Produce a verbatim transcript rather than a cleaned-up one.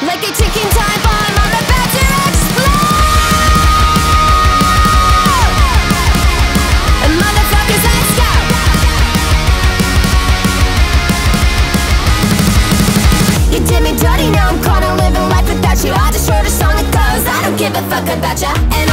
like a ticking time bomb, I'm about to explode. Motherfuckers, let's go. You did me dirty, now I'm caught, I'm living life without you. I just wrote a song that goes, I don't give a fuck about ya. And